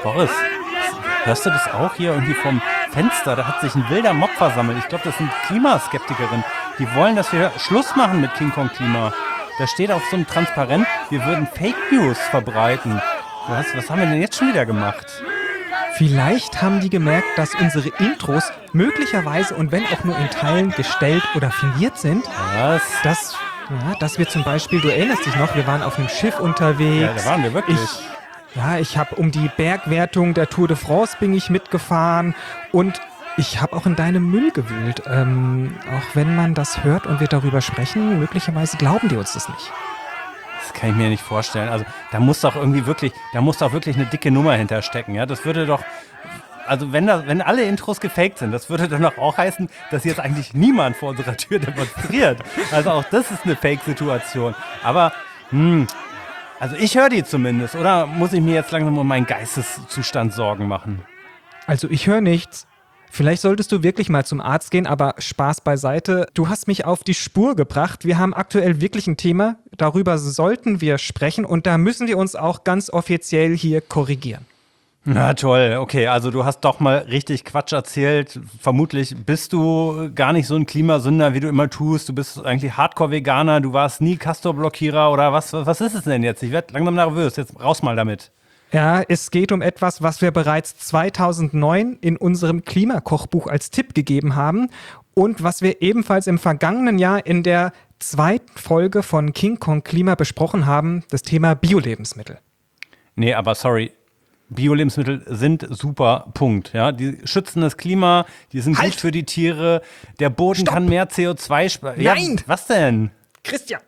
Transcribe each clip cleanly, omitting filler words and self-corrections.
Boris, hörst du das auch hier irgendwie vom Fenster? Da hat sich ein wilder Mob versammelt. Ich glaube, das sind Klimaskeptikerinnen. Die wollen, dass wir Schluss machen mit King Kong Klima. Da steht auf so einem Transparent, wir würden Fake News verbreiten. Was haben wir denn jetzt schon wieder gemacht? Vielleicht haben die gemerkt, dass unsere Intros möglicherweise und wenn auch nur in Teilen gestellt oder fingiert sind. Was? Dass wir zum Beispiel, du erinnerst dich noch, wir waren auf einem Schiff unterwegs. Ja, da waren wir wirklich. Ich habe um die Bergwertung der Tour de France bin ich mitgefahren und ich habe auch in deinem Müll gewühlt. Auch wenn man das hört und wir darüber sprechen, möglicherweise glauben die uns das nicht. Das kann ich mir nicht vorstellen. Also da muss doch wirklich eine dicke Nummer hinterstecken. Ja? Das würde doch, also wenn alle Intros gefaked sind, das würde dann doch auch heißen, dass jetzt eigentlich niemand vor unserer Tür demonstriert. Also auch das ist eine Fake-Situation. Aber, also ich höre die zumindest. Oder muss ich mir jetzt langsam um meinen Geisteszustand Sorgen machen? Also ich höre nichts. Vielleicht solltest du wirklich mal zum Arzt gehen, aber Spaß beiseite. Du hast mich auf die Spur gebracht. Wir haben aktuell wirklich ein Thema. Darüber sollten wir sprechen und da müssen wir uns auch ganz offiziell hier korrigieren. Na toll, okay, also du hast doch mal richtig Quatsch erzählt. Vermutlich bist du gar nicht so ein Klimasünder, wie du immer tust. Du bist eigentlich Hardcore-Veganer, du warst nie Castor-Blockierer oder was ist es denn jetzt? Ich werde langsam nervös, jetzt raus mal damit. Ja, es geht um etwas, was wir bereits 2009 in unserem Klimakochbuch als Tipp gegeben haben und was wir ebenfalls im vergangenen Jahr in der zweiten Folge von King Kong Klima besprochen haben, das Thema Bio-Lebensmittel. Nee, aber sorry, Bio-Lebensmittel sind super, Punkt. Ja, die schützen das Klima, die sind gut für die Tiere, der Boden kann mehr CO2 sparen. Nein! Ja, was denn? Christian!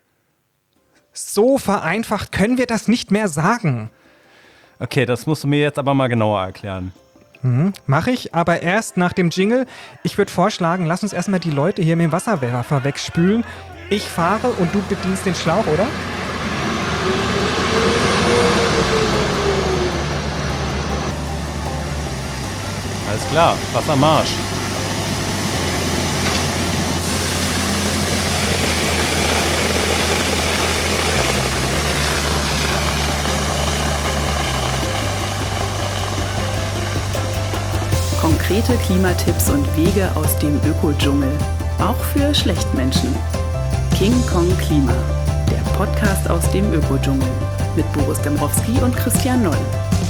So vereinfacht können wir das nicht mehr sagen. Okay, das musst du mir jetzt aber mal genauer erklären. Mache ich, aber erst nach dem Jingle. Ich würde vorschlagen, lass uns erstmal die Leute hier mit dem Wasserwerfer wegspülen. Ich fahre und du bedienst den Schlauch, oder? Alles klar, Wassermarsch. Konkrete Klimatipps und Wege aus dem Ökodschungel. Auch für Schlechtmenschen. King Kong Klima. Der Podcast aus dem Ökodschungel. Mit Boris Dembrowski und Christian Noll.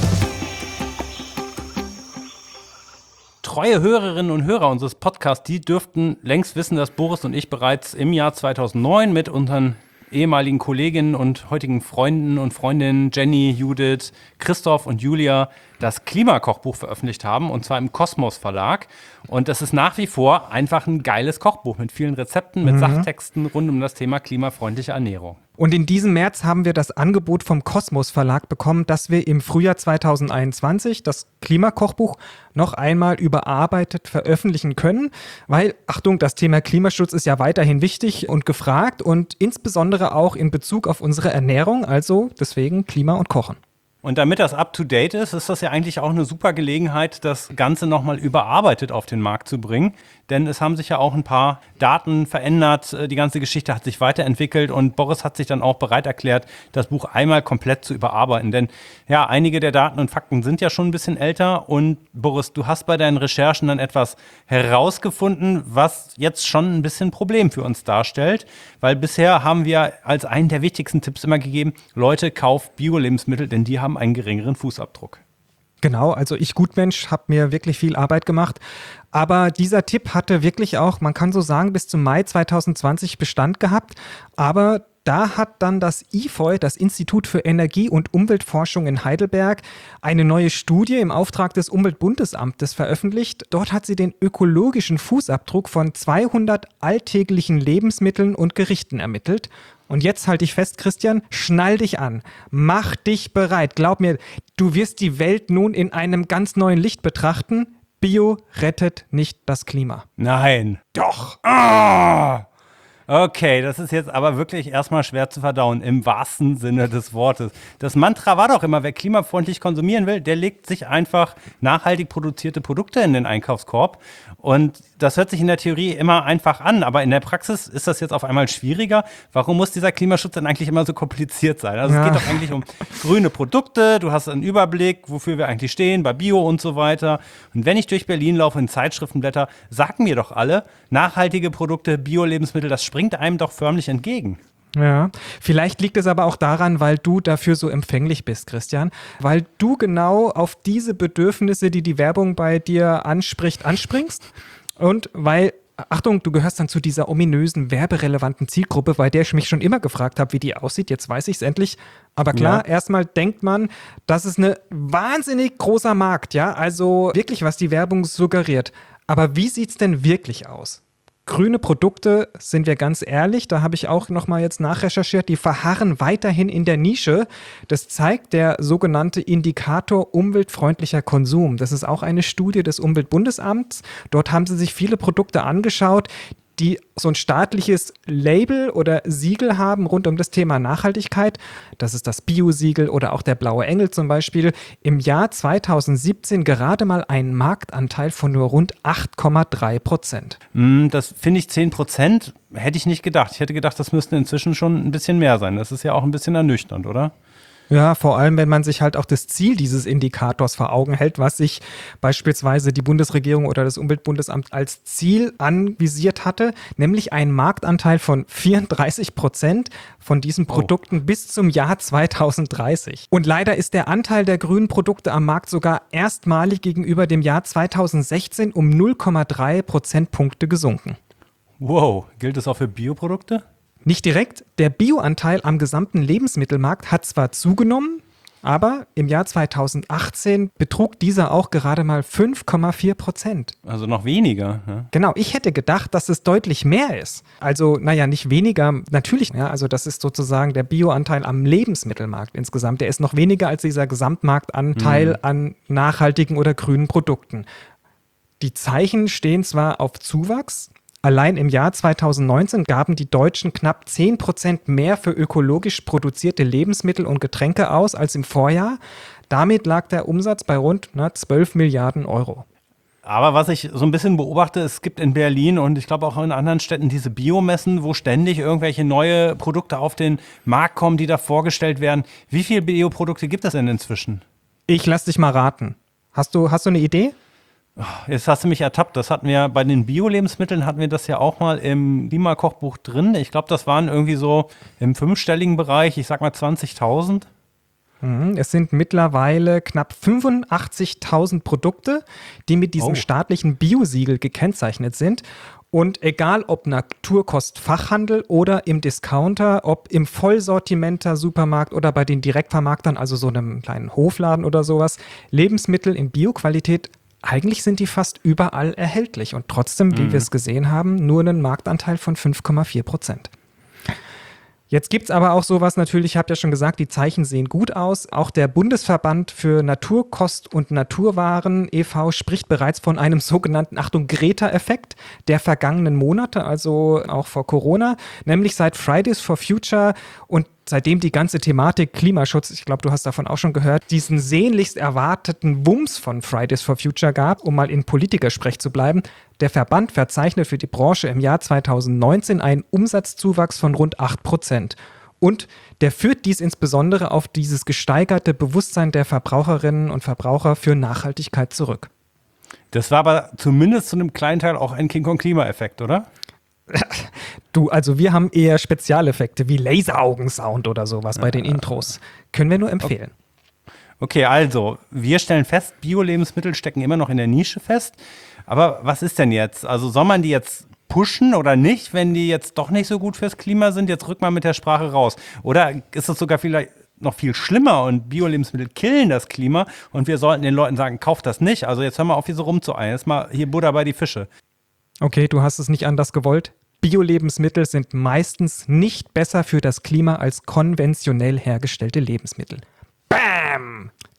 Treue Hörerinnen und Hörer unseres Podcasts, die dürften längst wissen, dass Boris und ich bereits im Jahr 2009 mit unseren ehemaligen Kolleginnen und heutigen Freunden und Freundinnen Jenny, Judith, Christoph und Julia das Klimakochbuch veröffentlicht haben, und zwar im Kosmos Verlag. Und das ist nach wie vor einfach ein geiles Kochbuch mit vielen Rezepten, mit Sachtexten rund um das Thema klimafreundliche Ernährung. Und in diesem März haben wir das Angebot vom Kosmos Verlag bekommen, dass wir im Frühjahr 2021 das Klimakochbuch noch einmal überarbeitet veröffentlichen können, weil, Achtung, das Thema Klimaschutz ist ja weiterhin wichtig und gefragt und insbesondere auch in Bezug auf unsere Ernährung, also deswegen Klima und Kochen. Und damit das up-to-date ist das ja eigentlich auch eine super Gelegenheit, das Ganze nochmal überarbeitet auf den Markt zu bringen. Denn es haben sich ja auch ein paar Daten verändert, die ganze Geschichte hat sich weiterentwickelt und Boris hat sich dann auch bereit erklärt, das Buch einmal komplett zu überarbeiten. Denn ja, einige der Daten und Fakten sind ja schon ein bisschen älter und Boris, du hast bei deinen Recherchen dann etwas herausgefunden, was jetzt schon ein bisschen ein Problem für uns darstellt. Weil bisher haben wir als einen der wichtigsten Tipps immer gegeben, Leute, kauft Bio-Lebensmittel, denn die haben einen geringeren Fußabdruck. Genau, also ich Gutmensch habe mir wirklich viel Arbeit gemacht, aber dieser Tipp hatte wirklich auch, man kann so sagen, bis zum Mai 2020 Bestand gehabt, aber da hat dann das IFOI, das Institut für Energie- und Umweltforschung in Heidelberg, eine neue Studie im Auftrag des Umweltbundesamtes veröffentlicht. Dort hat sie den ökologischen Fußabdruck von 200 alltäglichen Lebensmitteln und Gerichten ermittelt. Und jetzt halte ich fest, Christian, schnall dich an, mach dich bereit. Glaub mir, du wirst die Welt nun in einem ganz neuen Licht betrachten. Bio rettet nicht das Klima. Nein. Doch. Ah! Okay, das ist jetzt aber wirklich erstmal schwer zu verdauen, im wahrsten Sinne des Wortes. Das Mantra war doch immer, wer klimafreundlich konsumieren will, der legt sich einfach nachhaltig produzierte Produkte in den Einkaufskorb. Und das hört sich in der Theorie immer einfach an, aber in der Praxis ist das jetzt auf einmal schwieriger. Warum muss dieser Klimaschutz denn eigentlich immer so kompliziert sein? Also es geht doch eigentlich um grüne Produkte, du hast einen Überblick, wofür wir eigentlich stehen, bei Bio und so weiter. Und wenn ich durch Berlin laufe, in Zeitschriftenblätter, sagen mir doch alle, nachhaltige Produkte, Bio-Lebensmittel, das springt einem doch förmlich entgegen. Ja, vielleicht liegt es aber auch daran, weil du dafür so empfänglich bist, Christian, weil du genau auf diese Bedürfnisse, die die Werbung bei dir anspricht, anspringst und weil, Achtung, du gehörst dann zu dieser ominösen, werberelevanten Zielgruppe, bei der ich mich schon immer gefragt habe, wie die aussieht, jetzt weiß ich es endlich, aber klar, erstmal denkt man, das ist ein wahnsinnig großer Markt, ja, also wirklich, was die Werbung suggeriert, aber wie sieht es denn wirklich aus? Grüne Produkte, sind wir ganz ehrlich, da habe ich auch nochmal jetzt nachrecherchiert, die verharren weiterhin in der Nische. Das zeigt der sogenannte Indikator umweltfreundlicher Konsum. Das ist auch eine Studie des Umweltbundesamts. Dort haben sie sich viele Produkte angeschaut, die so ein staatliches Label oder Siegel haben rund um das Thema Nachhaltigkeit. Das ist das Bio-Siegel oder auch der Blaue Engel zum Beispiel. Im Jahr 2017 gerade mal einen Marktanteil von nur rund 8,3%. Das finde ich 10%, hätte ich nicht gedacht. Ich hätte gedacht, das müssten inzwischen schon ein bisschen mehr sein. Das ist ja auch ein bisschen ernüchternd, oder? Ja, vor allem, wenn man sich halt auch das Ziel dieses Indikators vor Augen hält, was sich beispielsweise die Bundesregierung oder das Umweltbundesamt als Ziel anvisiert hatte, nämlich einen Marktanteil von 34% von diesen Produkten bis zum Jahr 2030. Und leider ist der Anteil der grünen Produkte am Markt sogar erstmalig gegenüber dem Jahr 2016 um 0,3 Prozentpunkte gesunken. Wow, gilt das auch für Bioprodukte? Nicht direkt, der Bioanteil am gesamten Lebensmittelmarkt hat zwar zugenommen, aber im Jahr 2018 betrug dieser auch gerade mal 5,4%. Also noch weniger. Ja. Genau, ich hätte gedacht, dass es deutlich mehr ist. Also, naja, nicht weniger, natürlich, ja, also das ist sozusagen der Bioanteil am Lebensmittelmarkt insgesamt. Der ist noch weniger als dieser Gesamtmarktanteil an nachhaltigen oder grünen Produkten. Die Zeichen stehen zwar auf Zuwachs. Allein im Jahr 2019 gaben die Deutschen knapp 10% mehr für ökologisch produzierte Lebensmittel und Getränke aus als im Vorjahr. Damit lag der Umsatz bei rund 12 Milliarden Euro. Aber was ich so ein bisschen beobachte, es gibt in Berlin und ich glaube auch in anderen Städten diese Biomessen, wo ständig irgendwelche neue Produkte auf den Markt kommen, die da vorgestellt werden. Wie viele Bioprodukte gibt es denn inzwischen? Ich lass dich mal raten. Hast du eine Idee? Jetzt hast du mich ertappt. Das hatten wir bei den Bio-Lebensmitteln, hatten wir das ja auch mal im Klimakochbuch drin. Ich glaube, das waren irgendwie so im 5-stelligen Bereich, ich sag mal 20.000. Es sind mittlerweile knapp 85.000 Produkte, die mit diesem staatlichen Bio-Siegel gekennzeichnet sind. Und egal ob Naturkostfachhandel oder im Discounter, ob im Vollsortimenter Supermarkt oder bei den Direktvermarktern, also so einem kleinen Hofladen oder sowas, Lebensmittel in Bioqualität, eigentlich sind die fast überall erhältlich und trotzdem, wie wir es gesehen haben, nur einen Marktanteil von 5,4%. Jetzt gibt es aber auch sowas, natürlich, ich habe ja schon gesagt, die Zeichen sehen gut aus. Auch der Bundesverband für Naturkost und Naturwaren e.V. spricht bereits von einem sogenannten, Achtung, Greta-Effekt der vergangenen Monate, also auch vor Corona, nämlich seit Fridays for Future und seitdem die ganze Thematik Klimaschutz, ich glaube, du hast davon auch schon gehört, diesen sehnlichst erwarteten Wumms von Fridays for Future gab, um mal in Politikersprech zu bleiben. Der Verband verzeichnet für die Branche im Jahr 2019 einen Umsatzzuwachs von rund 8%. Und der führt dies insbesondere auf dieses gesteigerte Bewusstsein der Verbraucherinnen und Verbraucher für Nachhaltigkeit zurück. Das war aber zumindest zu einem kleinen Teil auch ein King Kong-Klima-Effekt, oder? Du, also wir haben eher Spezialeffekte wie Laseraugensound oder sowas bei den Intros. Können wir nur empfehlen. Okay, also wir stellen fest, Bio-Lebensmittel stecken immer noch in der Nische fest. Aber was ist denn jetzt? Also soll man die jetzt pushen oder nicht, wenn die jetzt doch nicht so gut fürs Klima sind? Jetzt rück mal mit der Sprache raus. Oder ist es sogar vielleicht noch viel schlimmer und Bio-Lebensmittel killen das Klima und wir sollten den Leuten sagen, kauft das nicht. Also jetzt hör mal auf, hier so rumzueiern. Jetzt mal hier Butter bei die Fische. Okay, du hast es nicht anders gewollt. Bio-Lebensmittel sind meistens nicht besser für das Klima als konventionell hergestellte Lebensmittel. Bam!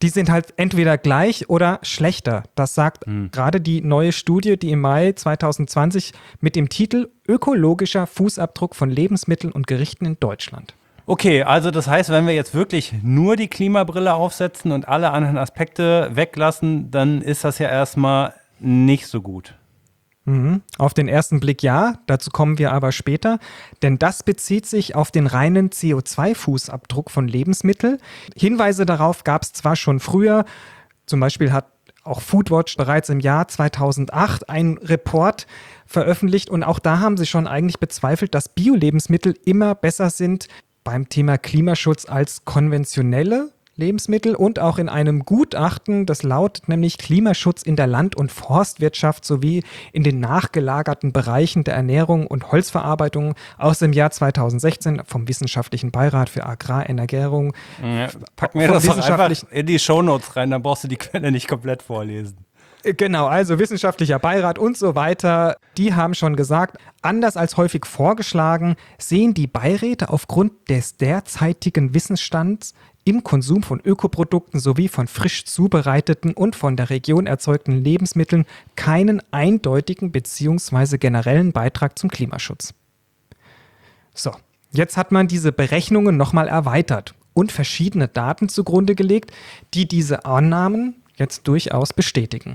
die sind halt entweder gleich oder schlechter. Das sagt gerade die neue Studie, die im Mai 2020 mit dem Titel Ökologischer Fußabdruck von Lebensmitteln und Gerichten in Deutschland. Okay, also das heißt, wenn wir jetzt wirklich nur die Klimabrille aufsetzen und alle anderen Aspekte weglassen, dann ist das ja erstmal nicht so gut. Auf den ersten Blick ja, dazu kommen wir aber später, denn das bezieht sich auf den reinen CO2-Fußabdruck von Lebensmitteln. Hinweise darauf gab es zwar schon früher, zum Beispiel hat auch Foodwatch bereits im Jahr 2008 einen Report veröffentlicht und auch da haben sie schon eigentlich bezweifelt, dass Bio-Lebensmittel immer besser sind beim Thema Klimaschutz als konventionelle Lebensmittel und auch in einem Gutachten, das lautet nämlich Klimaschutz in der Land- und Forstwirtschaft sowie in den nachgelagerten Bereichen der Ernährung und Holzverarbeitung aus dem Jahr 2016 vom Wissenschaftlichen Beirat für Agrarernährung. Ja, pack mir das doch einfach in die Shownotes rein, dann brauchst du die Quelle nicht komplett vorlesen. Genau, also wissenschaftlicher Beirat und so weiter, die haben schon gesagt, anders als häufig vorgeschlagen, sehen die Beiräte aufgrund des derzeitigen Wissensstands im Konsum von Ökoprodukten sowie von frisch zubereiteten und von der Region erzeugten Lebensmitteln keinen eindeutigen bzw. generellen Beitrag zum Klimaschutz. So, jetzt hat man diese Berechnungen nochmal erweitert und verschiedene Daten zugrunde gelegt, die diese Annahmen jetzt durchaus bestätigen.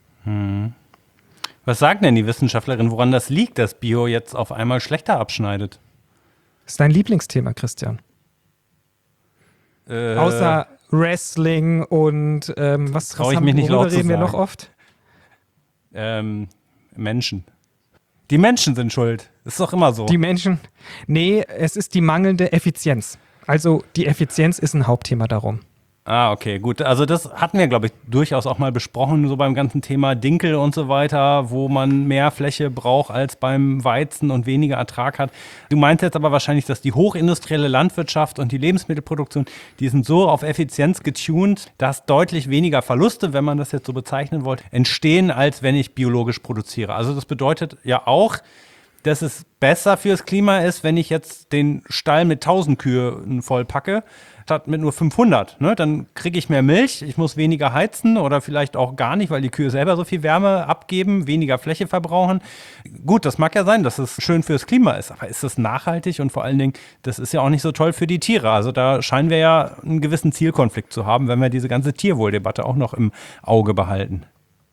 Was sagen denn die Wissenschaftlerinnen, woran das liegt, dass Bio jetzt auf einmal schlechter abschneidet? Das ist dein Lieblingsthema, Christian. Außer Wrestling und worüber reden wir noch oft? Menschen. Die Menschen sind schuld. Ist doch immer so. Die Menschen? Nee, es ist die mangelnde Effizienz. Also die Effizienz ist ein Hauptthema darum. Ah, okay, gut. Also das hatten wir, glaube ich, durchaus auch mal besprochen, so beim ganzen Thema Dinkel und so weiter, wo man mehr Fläche braucht als beim Weizen und weniger Ertrag hat. Du meinst jetzt aber wahrscheinlich, dass die hochindustrielle Landwirtschaft und die Lebensmittelproduktion, die sind so auf Effizienz getuned, dass deutlich weniger Verluste, wenn man das jetzt so bezeichnen wollte, entstehen, als wenn ich biologisch produziere. Also das bedeutet ja auch, dass es besser fürs Klima ist, wenn ich jetzt den Stall mit 1000 Kühen voll packe, statt mit nur 500. Ne? Dann kriege ich mehr Milch, ich muss weniger heizen oder vielleicht auch gar nicht, weil die Kühe selber so viel Wärme abgeben, weniger Fläche verbrauchen. Gut, das mag ja sein, dass es schön fürs Klima ist, aber ist das nachhaltig und vor allen Dingen, das ist ja auch nicht so toll für die Tiere. Also da scheinen wir ja einen gewissen Zielkonflikt zu haben, wenn wir diese ganze Tierwohldebatte auch noch im Auge behalten.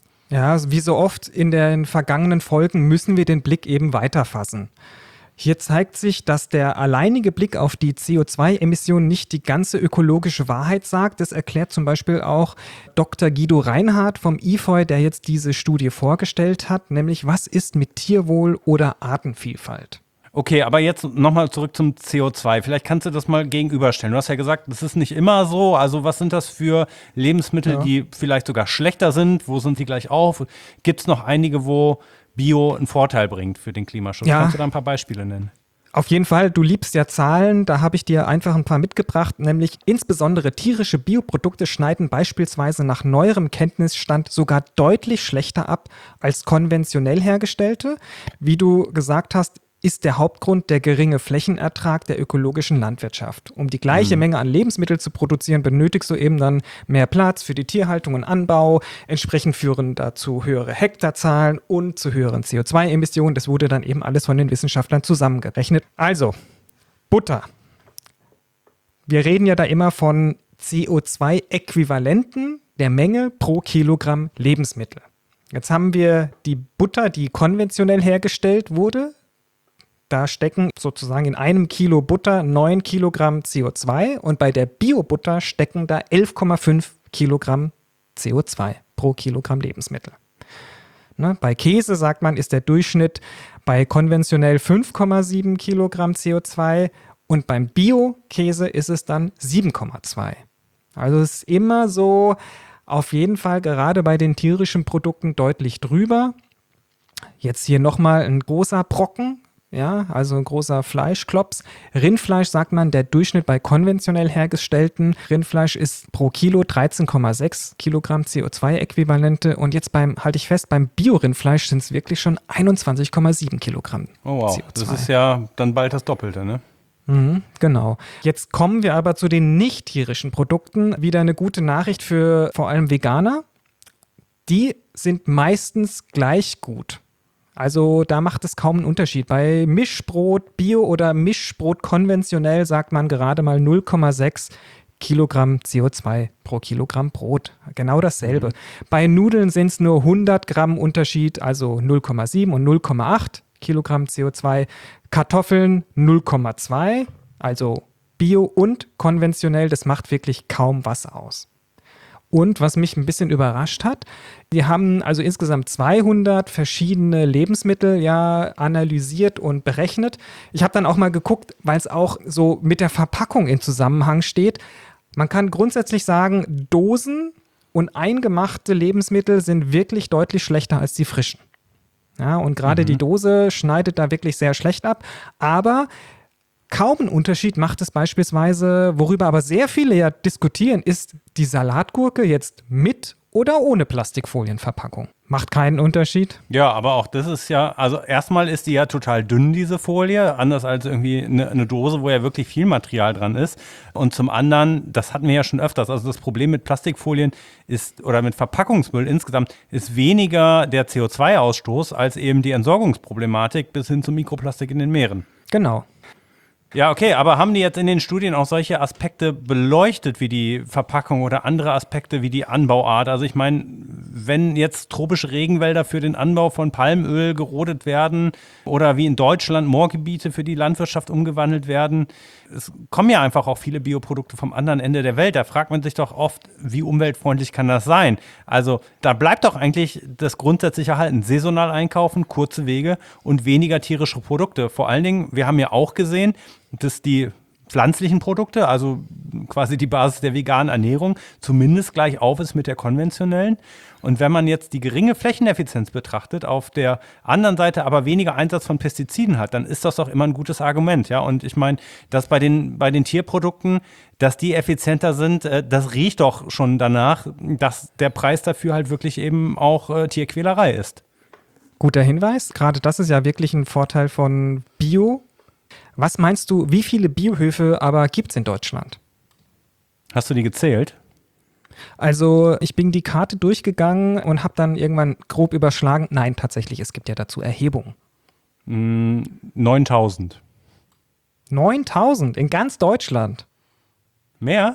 Ja, wie so oft in den vergangenen Folgen müssen wir den Blick eben weiterfassen. Hier zeigt sich, dass der alleinige Blick auf die CO2-Emissionen nicht die ganze ökologische Wahrheit sagt. Das erklärt zum Beispiel auch Dr. Guido Reinhardt vom IFOI, der jetzt diese Studie vorgestellt hat, nämlich was ist mit Tierwohl oder Artenvielfalt? Okay, aber jetzt nochmal zurück zum CO2. Vielleicht kannst du das mal gegenüberstellen. Du hast ja gesagt, das ist nicht immer so. Also was sind das für Lebensmittel, die vielleicht sogar schlechter sind? Wo sind die gleich auf? Gibt es noch einige, wo Bio einen Vorteil bringt für den Klimaschutz? Ja. Kannst du da ein paar Beispiele nennen? Auf jeden Fall, du liebst ja Zahlen, da habe ich dir einfach ein paar mitgebracht, nämlich insbesondere tierische Bioprodukte schneiden beispielsweise nach neuerem Kenntnisstand sogar deutlich schlechter ab als konventionell hergestellte. Wie du gesagt hast, ist der Hauptgrund der geringe Flächenertrag der ökologischen Landwirtschaft. Um die gleiche Menge an Lebensmitteln zu produzieren, benötigst du eben dann mehr Platz für die Tierhaltung und Anbau. Entsprechend führen dazu höhere Hektarzahlen und zu höheren CO2-Emissionen. Das wurde dann eben alles von den Wissenschaftlern zusammengerechnet. Also, Butter. Wir reden ja da immer von CO2-Äquivalenten der Menge pro Kilogramm Lebensmittel. Jetzt haben wir die Butter, die konventionell hergestellt wurde. Da stecken sozusagen in einem Kilo Butter 9 Kilogramm CO2 und bei der Bio-Butter stecken da 11,5 Kilogramm CO2 pro Kilogramm Lebensmittel. Ne, bei Käse, sagt man, ist der Durchschnitt bei konventionell 5,7 Kilogramm CO2 und beim Bio-Käse ist es dann 7,2. Also es ist immer so, auf jeden Fall gerade bei den tierischen Produkten deutlich drüber. Jetzt hier nochmal ein großer Brocken. Ja, also ein großer Fleischklops. Rindfleisch, sagt man, der Durchschnitt bei konventionell hergestellten Rindfleisch ist pro Kilo 13,6 Kilogramm CO2-Äquivalente. Und jetzt halte ich fest, beim Bio-Rindfleisch sind es wirklich schon 21,7 Kilogramm Oh wow, CO2. Das ist ja dann bald das Doppelte, ne? Genau. Jetzt kommen wir aber zu den nicht tierischen Produkten. Wieder eine gute Nachricht für vor allem Veganer. Die sind meistens gleich gut. Also da macht es kaum einen Unterschied. Bei Mischbrot Bio oder Mischbrot konventionell sagt man gerade mal 0,6 Kilogramm CO2 pro Kilogramm Brot. Genau dasselbe. Bei Nudeln sind es nur 100 Gramm Unterschied, also 0,7 und 0,8 Kilogramm CO2. Kartoffeln 0,2, also Bio und konventionell, das macht wirklich kaum was aus. Und was mich ein bisschen überrascht hat, wir haben also insgesamt 200 verschiedene Lebensmittel ja analysiert und berechnet. Ich habe dann auch mal geguckt, weil es auch so mit der Verpackung in Zusammenhang steht. Man kann grundsätzlich sagen, Dosen und eingemachte Lebensmittel sind wirklich deutlich schlechter als die frischen. Ja, und gerade die Dose schneidet da wirklich sehr schlecht ab. Aber kaum einen Unterschied macht es beispielsweise, worüber aber sehr viele ja diskutieren, ist die Salatgurke jetzt mit oder ohne Plastikfolienverpackung. Macht keinen Unterschied. Ja, aber auch das ist ja, also erstmal ist die ja total dünn, diese Folie, anders als irgendwie eine Dose, wo ja wirklich viel Material dran ist. Und zum anderen, das hatten wir ja schon öfters, also das Problem mit Plastikfolien ist, oder mit Verpackungsmüll insgesamt, ist weniger der CO2-Ausstoß als eben die Entsorgungsproblematik bis hin zum Mikroplastik in den Meeren. Genau. Ja, okay, aber haben die jetzt in den Studien auch solche Aspekte beleuchtet, wie die Verpackung oder andere Aspekte wie die Anbauart? Also ich meine, wenn jetzt tropische Regenwälder für den Anbau von Palmöl gerodet werden oder wie in Deutschland Moorgebiete für die Landwirtschaft umgewandelt werden, es kommen ja einfach auch viele Bioprodukte vom anderen Ende der Welt. Da fragt man sich doch oft, wie umweltfreundlich kann das sein? Also da bleibt doch eigentlich das grundsätzliche Halten. Saisonal einkaufen, kurze Wege und weniger tierische Produkte. Vor allen Dingen, wir haben ja auch gesehen, dass die pflanzlichen Produkte, also quasi die Basis der veganen Ernährung, zumindest gleich auf ist mit der konventionellen. Und wenn man jetzt die geringe Flächeneffizienz betrachtet, auf der anderen Seite aber weniger Einsatz von Pestiziden hat, dann ist das doch immer ein gutes Argument. Ja? Und ich meine, dass bei den Tierprodukten, dass die effizienter sind, das riecht doch schon danach, dass der Preis dafür halt wirklich eben auch Tierquälerei ist. Guter Hinweis. Gerade das ist ja wirklich ein Vorteil von Bio. Was meinst du, wie viele Biohöfe aber gibt es in Deutschland? Hast du die gezählt? Also ich bin die Karte durchgegangen und habe dann irgendwann grob überschlagen. Nein, tatsächlich, es gibt ja dazu Erhebungen. 9.000. 9.000 in ganz Deutschland? Mehr?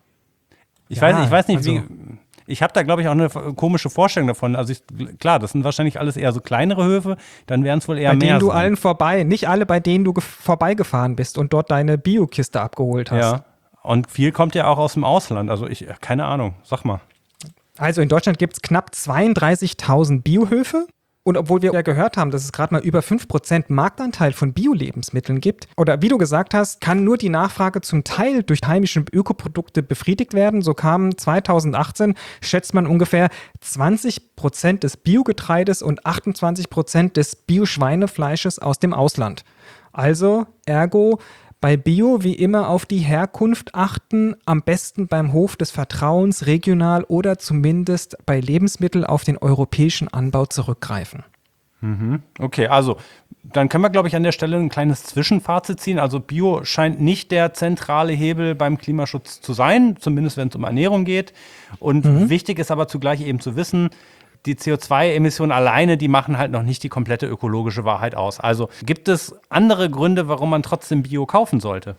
Ich Ja, weiß nicht, also wie. Ich habe da, glaube ich, auch eine komische Vorstellung davon. Also klar, das sind wahrscheinlich alles eher so kleinere Höfe, dann wären es wohl eher bei mehr. denen du sein. allen vorbei, nicht alle, bei denen du vorbeigefahren bist und dort deine Biokiste abgeholt hast. Ja, und viel kommt ja auch aus dem Ausland. Also keine Ahnung, sag mal. Also in Deutschland gibt es knapp 32.000 Biohöfe. Und obwohl wir ja gehört haben, dass es gerade mal über 5% Marktanteil von Bio-Lebensmitteln gibt, oder wie du gesagt hast, kann nur die Nachfrage zum Teil durch heimische Ökoprodukte befriedigt werden. So kamen 2018, schätzt man, ungefähr 20% des Biogetreides und 28% des Bio-Schweinefleisches aus dem Ausland. Also, ergo, bei Bio wie immer auf die Herkunft achten, am besten beim Hof des Vertrauens regional oder zumindest bei Lebensmitteln auf den europäischen Anbau zurückgreifen. Okay, also dann können wir, glaube ich, an der Stelle ein kleines Zwischenfazit ziehen. Also Bio scheint nicht der zentrale Hebel beim Klimaschutz zu sein, zumindest wenn es um Ernährung geht. Und wichtig ist aber zugleich eben zu wissen, die CO2-Emissionen alleine, die machen halt noch nicht die komplette ökologische Wahrheit aus. Also gibt es andere Gründe, warum man trotzdem Bio kaufen sollte?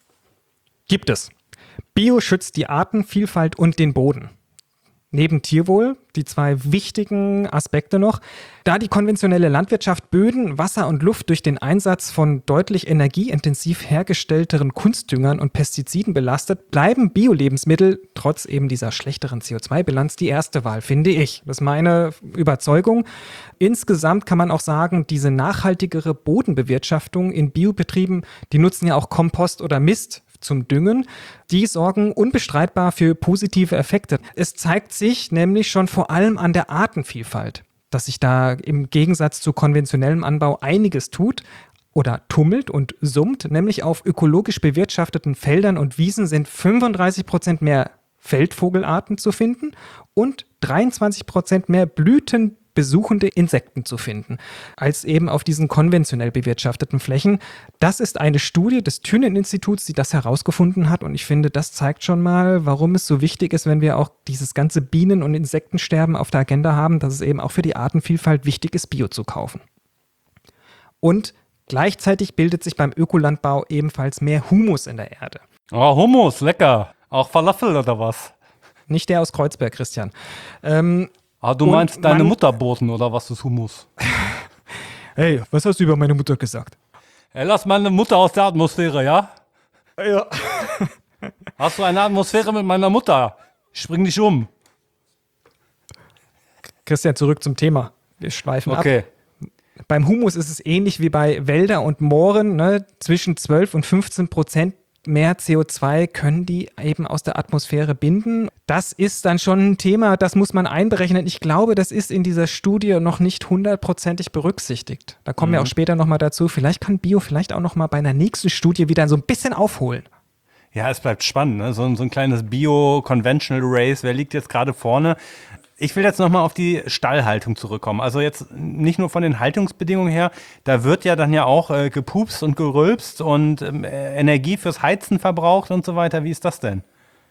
Gibt es. Bio schützt die Artenvielfalt und den Boden. Neben Tierwohl die zwei wichtigen Aspekte noch. Da die konventionelle Landwirtschaft Böden, Wasser und Luft durch den Einsatz von deutlich energieintensiv hergestellteren Kunstdüngern und Pestiziden belastet, bleiben Bio-Lebensmittel trotz eben dieser schlechteren CO2-Bilanz die erste Wahl, finde ich. Das ist meine Überzeugung. Insgesamt kann man auch sagen, diese nachhaltigere Bodenbewirtschaftung in Biobetrieben, die nutzen ja auch Kompost oder Mist zum Düngen, die sorgen unbestreitbar für positive Effekte. Es zeigt sich nämlich schon vor allem an der Artenvielfalt, dass sich da im Gegensatz zu konventionellem Anbau einiges tut oder tummelt und summt, nämlich auf ökologisch bewirtschafteten Feldern und Wiesen sind 35% mehr Feldvogelarten zu finden und 23% mehr besuchende Insekten zu finden, als eben auf diesen konventionell bewirtschafteten Flächen. Das ist eine Studie des Thünen-Instituts, die das herausgefunden hat. Und ich finde, das zeigt schon mal, warum es so wichtig ist, wenn wir auch dieses ganze Bienen- und Insektensterben auf der Agenda haben, dass es eben auch für die Artenvielfalt wichtig ist, Bio zu kaufen. Und gleichzeitig bildet sich beim Ökolandbau ebenfalls mehr Humus in der Erde. Oh, Hummus, lecker. Auch Falafel oder was? Nicht der aus Kreuzberg, Christian. Du meinst deine Mutterboten oder was ist Hummus? Hey, was hast du über meine Mutter gesagt? Ey, lass meine Mutter aus der Atmosphäre, ja? Ja. Hast du eine Atmosphäre mit meiner Mutter? Ich spring dich um. Christian, zurück zum Thema. Wir schweifen ab. Okay. Beim Humus ist es ähnlich wie bei Wälder und Mooren. Ne? Zwischen 12 und 15% mehr CO2 können die eben aus der Atmosphäre binden. Das ist dann schon ein Thema, das muss man einberechnen. Ich glaube, das ist in dieser Studie noch nicht 100%ig berücksichtigt. Da kommen wir auch später nochmal dazu. Vielleicht kann Bio vielleicht auch nochmal bei einer nächsten Studie wieder so ein bisschen aufholen. Ja, es bleibt spannend, ne? So ein kleines Bio-Conventional Race. Wer liegt jetzt gerade vorne? Ich will jetzt nochmal auf die Stallhaltung zurückkommen. Also jetzt nicht nur von den Haltungsbedingungen her, da wird ja dann ja auch gepupst und gerülpst und Energie fürs Heizen verbraucht und so weiter. Wie ist das denn?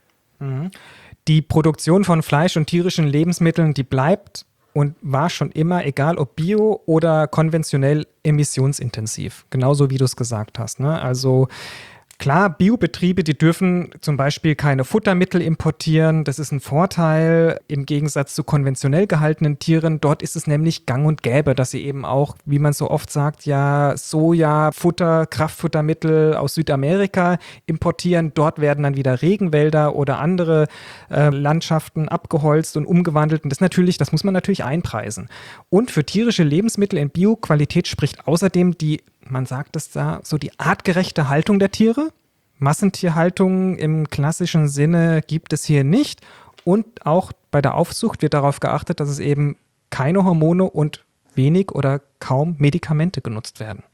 Die Produktion von Fleisch und tierischen Lebensmitteln, die bleibt und war schon immer, egal ob bio oder konventionell, emissionsintensiv. Genauso wie du es gesagt hast. Ne? Also klar, Biobetriebe, die dürfen zum Beispiel keine Futtermittel importieren. Das ist ein Vorteil im Gegensatz zu konventionell gehaltenen Tieren. Dort ist es nämlich gang und gäbe, dass sie eben auch, wie man so oft sagt, ja, Soja, Futter, Kraftfuttermittel aus Südamerika importieren. Dort werden dann wieder Regenwälder oder andere Landschaften abgeholzt und umgewandelt. Und das muss man natürlich einpreisen. Und für tierische Lebensmittel in Bioqualität spricht außerdem man sagt es da, so die artgerechte Haltung der Tiere. Massentierhaltung im klassischen Sinne gibt es hier nicht. Und auch bei der Aufzucht wird darauf geachtet, dass es eben keine Hormone und wenig oder kaum Medikamente genutzt werden.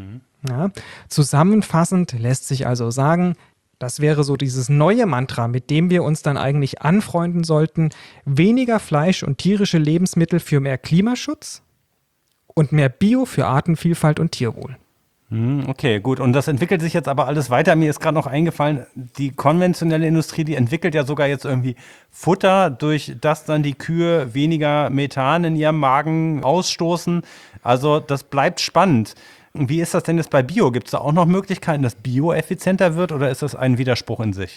Ja. Zusammenfassend lässt sich also sagen, das wäre so dieses neue Mantra, mit dem wir uns dann eigentlich anfreunden sollten. Weniger Fleisch und tierische Lebensmittel für mehr Klimaschutz und mehr Bio für Artenvielfalt und Tierwohl. Okay, gut. Und das entwickelt sich jetzt aber alles weiter. Mir ist gerade noch eingefallen, die konventionelle Industrie, die entwickelt ja sogar jetzt irgendwie Futter, durch das dann die Kühe weniger Methan in ihrem Magen ausstoßen. Also das bleibt spannend. Wie ist das denn jetzt bei Bio? Gibt es da auch noch Möglichkeiten, dass Bio effizienter wird oder ist das ein Widerspruch in sich?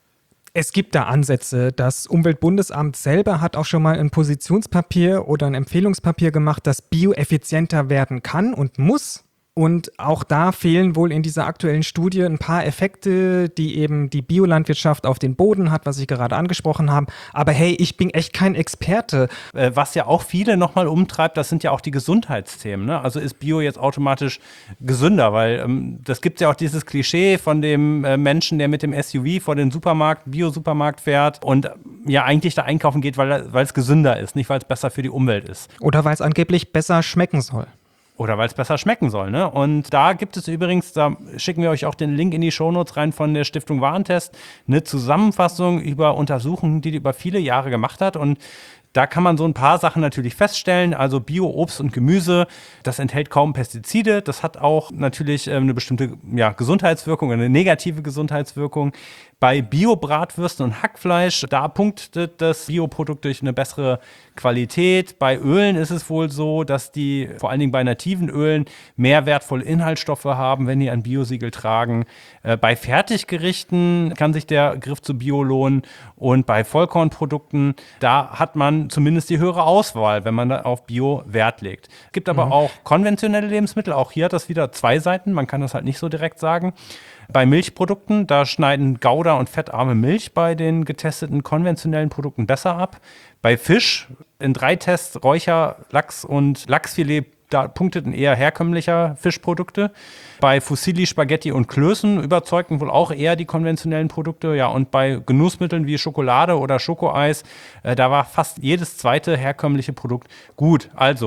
Es gibt da Ansätze. Das Umweltbundesamt selber hat auch schon mal ein Positionspapier oder ein Empfehlungspapier gemacht, dass Bio effizienter werden kann und muss. Und auch da fehlen wohl in dieser aktuellen Studie ein paar Effekte, die eben die Biolandwirtschaft auf den Boden hat, was ich gerade angesprochen habe. Aber hey, ich bin echt kein Experte. Was ja auch viele nochmal umtreibt, das sind ja auch die Gesundheitsthemen. Ne? Also ist Bio jetzt automatisch gesünder? Weil das gibt ja auch dieses Klischee von dem Menschen, der mit dem SUV vor den Bio-Supermarkt fährt und ja eigentlich da einkaufen geht, weil es gesünder ist, nicht weil es besser für die Umwelt ist. Oder weil es angeblich besser schmecken soll. Oder weil es besser schmecken soll, ne? Und da gibt es übrigens, da schicken wir euch auch den Link in die Shownotes rein von der Stiftung Warentest, eine Zusammenfassung über Untersuchungen, die über viele Jahre gemacht hat. Und da kann man so ein paar Sachen natürlich feststellen. Also Bio-Obst und Gemüse, das enthält kaum Pestizide. Das hat auch natürlich eine bestimmte Gesundheitswirkung, eine negative Gesundheitswirkung. Bei Bio-Bratwürsten und Hackfleisch, da punktet das Bioprodukt durch eine bessere Qualität. Bei Ölen ist es wohl so, dass die vor allen Dingen bei nativen Ölen mehr wertvolle Inhaltsstoffe haben, wenn die ein Biosiegel tragen. Bei Fertiggerichten kann sich der Griff zu Bio lohnen. Und bei Vollkornprodukten, da hat man zumindest die höhere Auswahl, wenn man da auf Bio Wert legt. Es gibt aber auch konventionelle Lebensmittel. Auch hier hat das wieder zwei Seiten. Man kann das halt nicht so direkt sagen. Bei Milchprodukten, da schneiden Gouda und fettarme Milch bei den getesteten konventionellen Produkten besser ab. Bei Fisch in 3 Tests Räucher, Lachs und Lachsfilet, da punkteten eher herkömmlicher Fischprodukte. Bei Fusilli, Spaghetti und Klößen überzeugten wohl auch eher die konventionellen Produkte. Ja, und bei Genussmitteln wie Schokolade oder Schokoeis, da war fast jedes zweite herkömmliche Produkt gut. Also,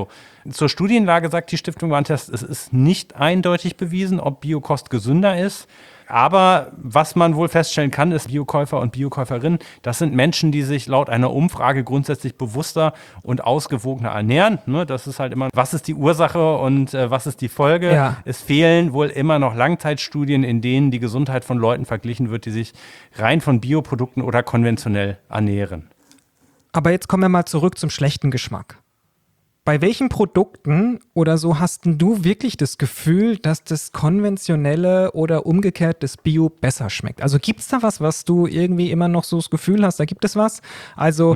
Zur Studienlage sagt die Stiftung Warentest, es ist nicht eindeutig bewiesen, ob Biokost gesünder ist. Aber was man wohl feststellen kann, ist, Biokäufer und Biokäuferinnen, das sind Menschen, die sich laut einer Umfrage grundsätzlich bewusster und ausgewogener ernähren. Ne, das ist halt immer, was ist die Ursache und was ist die Folge? Ja. Es fehlen wohl immer noch Langzeitstudien, in denen die Gesundheit von Leuten verglichen wird, die sich rein von Bioprodukten oder konventionell ernähren. Aber jetzt kommen wir mal zurück zum schlechten Geschmack. Bei welchen Produkten oder so hast denn du wirklich das Gefühl, dass das konventionelle oder umgekehrt das Bio besser schmeckt? Also gibt es da was du irgendwie immer noch so das Gefühl hast, da gibt es was? Also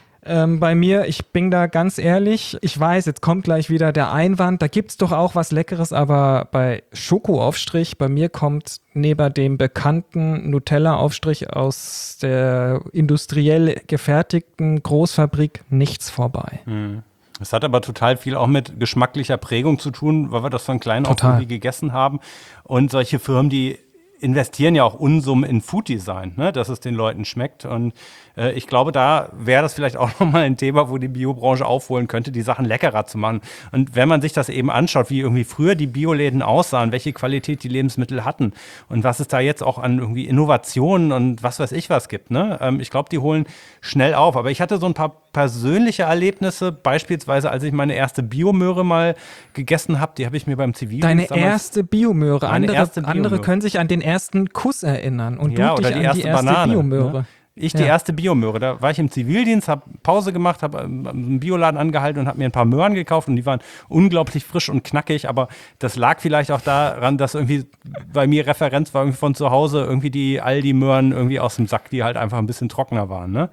bei mir, ich bin da ganz ehrlich, ich weiß, jetzt kommt gleich wieder der Einwand, da gibt es doch auch was Leckeres, aber bei Schokoaufstrich, bei mir kommt neben dem bekannten Nutella-Aufstrich aus der industriell gefertigten Großfabrik nichts vorbei. Es hat aber total viel auch mit geschmacklicher Prägung zu tun, weil wir das von klein auf irgendwie gegessen haben. Und solche Firmen, die investieren ja auch Unsummen in Food-Design, ne, dass es den Leuten schmeckt. Und ich glaube, da wäre das vielleicht auch nochmal ein Thema, wo die Biobranche aufholen könnte, die Sachen leckerer zu machen. Und wenn man sich das eben anschaut, wie irgendwie früher die Bioläden aussahen, welche Qualität die Lebensmittel hatten und was es da jetzt auch an irgendwie Innovationen und was weiß ich was gibt, ne? Ich glaube, die holen schnell auf. Aber ich hatte so ein paar persönliche Erlebnisse, beispielsweise als ich meine erste Biomöhre mal gegessen habe, die habe ich mir beim Zivildienst Deine erste Biomöhre. Andere Andere können sich an den ersten Kuss erinnern und ja, du dich oder die an die erste Banane, Biomöhre. Ne? Ich die erste Biomöhre. Da war ich im Zivildienst, habe Pause gemacht, habe im Bioladen angehalten und habe mir ein paar Möhren gekauft und die waren unglaublich frisch und knackig, aber das lag vielleicht auch daran, dass irgendwie bei mir Referenz war irgendwie von zu Hause irgendwie die Aldi-Möhren irgendwie aus dem Sack, die halt einfach ein bisschen trockener waren. Ne?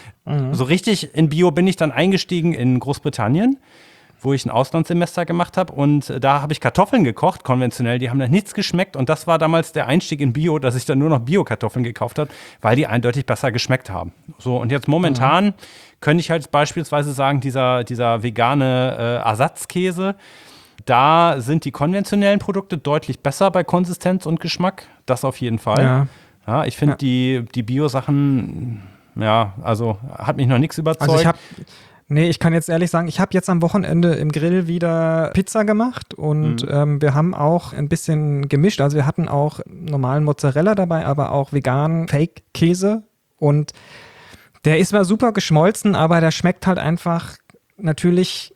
So richtig in Bio bin ich dann eingestiegen in Großbritannien, wo ich ein Auslandssemester gemacht habe und da habe ich Kartoffeln gekocht, konventionell, die haben da nichts geschmeckt und das war damals der Einstieg in Bio, dass ich dann nur noch Bio-Kartoffeln gekauft habe, weil die eindeutig besser geschmeckt haben. So, und jetzt momentan könnte ich halt beispielsweise sagen, dieser vegane Ersatzkäse, da sind die konventionellen Produkte deutlich besser bei Konsistenz und Geschmack, das auf jeden Fall. Ja, ich finde die Bio-Sachen, ja, also hat mich noch nichts überzeugt. Also ich kann jetzt ehrlich sagen, ich habe jetzt am Wochenende im Grill wieder Pizza gemacht und wir haben auch ein bisschen gemischt. Also wir hatten auch normalen Mozzarella dabei, aber auch veganen Fake-Käse und der ist zwar super geschmolzen, aber der schmeckt halt einfach natürlich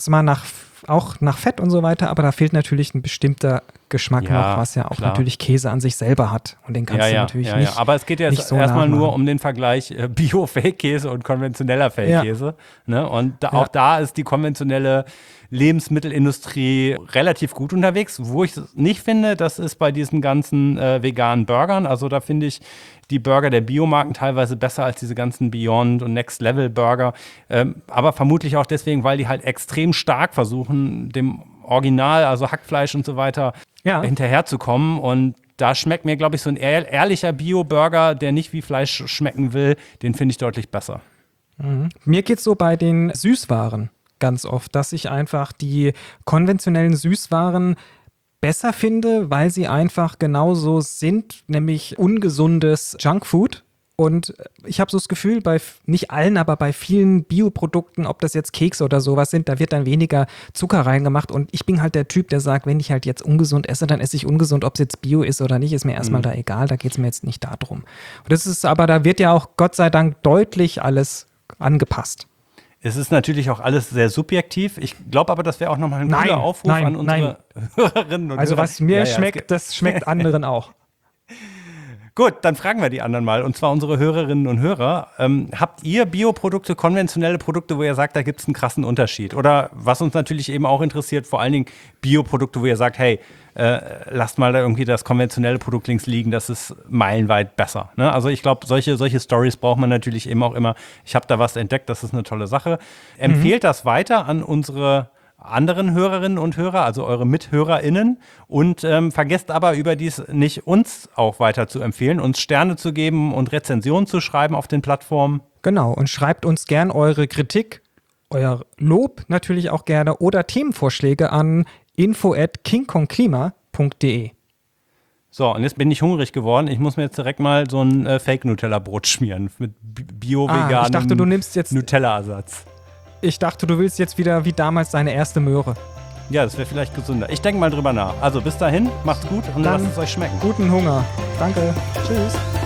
auch nach Fett und so weiter, aber da fehlt natürlich ein bestimmter Geschmack noch, was ja auch natürlich Käse an sich selber hat. Und den kannst du natürlich nicht. Ja. Aber es geht jetzt so erstmal nur um den Vergleich Bio-Fake-Käse und konventioneller Fake-Käse. Ne? Und auch da ist die konventionelle Lebensmittelindustrie relativ gut unterwegs. Wo ich es nicht finde, das ist bei diesen ganzen veganen Burgern. Also da finde ich die Burger der Biomarken teilweise besser als diese ganzen Beyond- und Next-Level-Burger. Aber vermutlich auch deswegen, weil die halt extrem stark versuchen, dem Original, also Hackfleisch und so weiter, hinterherzukommen. Und da schmeckt mir, glaube ich, so ein ehrlicher Bio-Burger, der nicht wie Fleisch schmecken will, den finde ich deutlich besser. Mir geht es so bei den Süßwaren ganz oft, dass ich einfach die konventionellen Süßwaren besser finde, weil sie einfach genauso sind, nämlich ungesundes Junkfood. Und ich habe so das Gefühl, bei nicht allen, aber bei vielen Bioprodukten, ob das jetzt Kekse oder sowas sind, da wird dann weniger Zucker reingemacht. Und ich bin halt der Typ, der sagt, wenn ich halt jetzt ungesund esse, dann esse ich ungesund. Ob es jetzt Bio ist oder nicht, ist mir erstmal da egal. Da geht es mir jetzt nicht darum. Und das ist aber, da wird ja auch Gott sei Dank deutlich alles angepasst. Es ist natürlich auch alles sehr subjektiv. Ich glaube aber, das wäre auch nochmal ein guter Aufruf an unsere Hörerinnen und Hörer. Also was mir schmeckt, das schmeckt anderen auch. Gut, dann fragen wir die anderen mal, und zwar unsere Hörerinnen und Hörer. Habt ihr Bioprodukte, konventionelle Produkte, wo ihr sagt, da gibt es einen krassen Unterschied? Oder was uns natürlich eben auch interessiert, vor allen Dingen Bioprodukte, wo ihr sagt, hey, lasst mal da irgendwie das konventionelle Produkt links liegen, das ist meilenweit besser. Ne? Also ich glaube, solche Stories braucht man natürlich eben auch immer. Ich habe da was entdeckt, das ist eine tolle Sache. Empfehlt das weiter an unsere anderen Hörerinnen und Hörer, also eure MithörerInnen, und vergesst aber überdies nicht, uns auch weiter zu empfehlen, uns Sterne zu geben und Rezensionen zu schreiben auf den Plattformen. Genau, und schreibt uns gern eure Kritik, euer Lob natürlich auch gerne oder Themenvorschläge an info@kingkongklima.de. So, und jetzt bin ich hungrig geworden. Ich muss mir jetzt direkt mal so ein Fake-Nutella-Brot schmieren mit bio-veganem ich dachte, du nimmst jetzt Nutella-Ersatz. Ich dachte, du willst jetzt wieder wie damals deine erste Möhre. Ja, das wäre vielleicht gesünder. Ich denke mal drüber nach. Also bis dahin, macht's gut und Dann lasst es euch schmecken. Guten Hunger. Danke. Tschüss.